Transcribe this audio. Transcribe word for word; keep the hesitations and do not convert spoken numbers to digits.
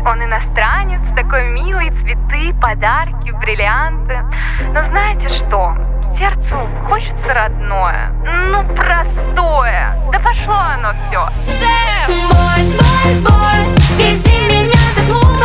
Он иностранец, такой милый, цветы, подарки, бриллианты. Но знаете что? Сердцу хочется родное, ну простое. Да пошло оно все. Бойс, бойс, бойс, веди меня как луч.